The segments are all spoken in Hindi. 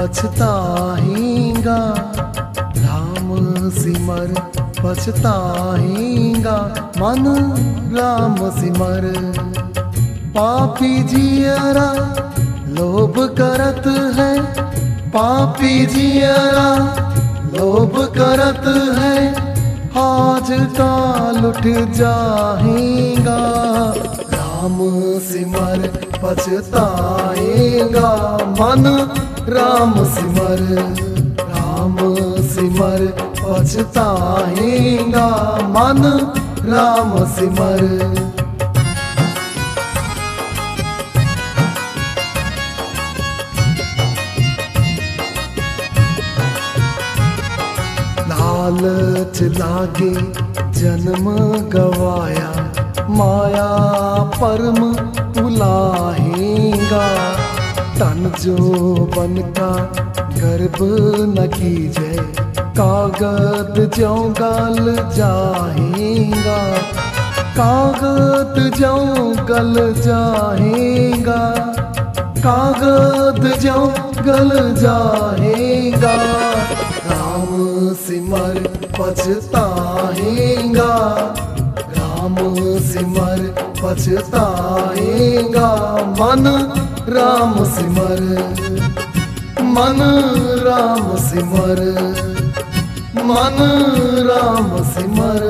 पछताएगा, राम सिमर पछताएगा, मन राम सिमर। पापी जियरा लोभ करत है, पापी जियरा लोभ करत है, आज काल उठ जाएगा, राम सिमर पछताएगा, मन राम सिमर। राम सिमर पछताएगा, मन राम सिमर। लालच लागे जन्म गवाया, माया परम भुलाएगा, तन जो बन का गर्भ न कीजे, कागद जो गल जाएगा, कागद जो गल जाएगा, कागद जो गल जाएगा, राम सिमर पछताएगा, राम सिमर पछताएगा, मन राम सिमर। मन राम सिमर, मन राम सिमर।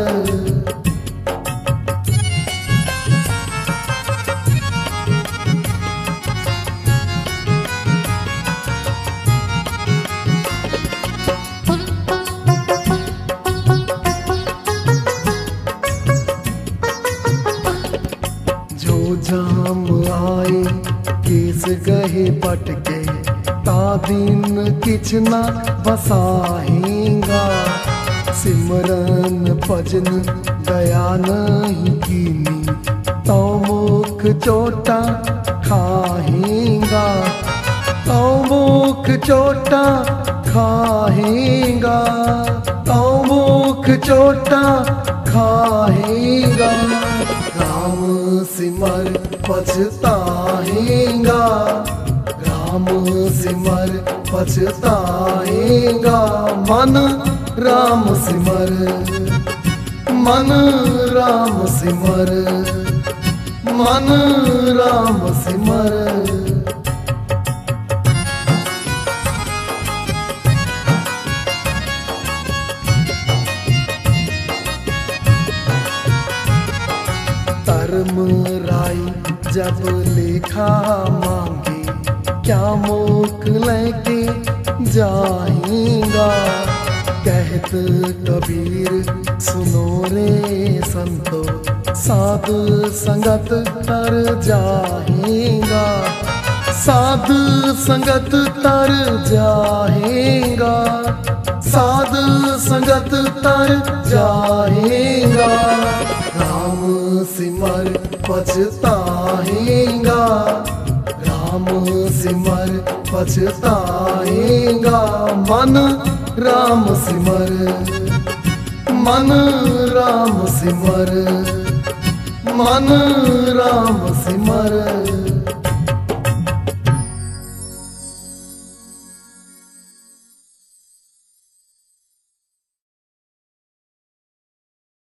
जो जाम आए केस गहे पटके, ता दिन किछ न बसाएगा, सिमरन भजन दया नहीं कीनी, तो मुख चोटा खाएगा, तो मुख चोटा खाएगा, तो मुख चोटा खाएगा, राम सिमर पछताएगा, राम सिमर पछताएगा, मन राम सिमर। मन राम सिमर, मन राम सिमर। धर्म राई जब लेखा मांगे, क्या मुख लेके जाएगा, कहत कबीर सुनो रे संतो, साधु संगत तर जाएगा, साधु संगत तर जाएगा, साधु संगत तर जाएगा, राम सिमर पछताएगा, राम सिमर पछताएगा, मन राम सिमर। मन राम सिमर, मन राम सिमर।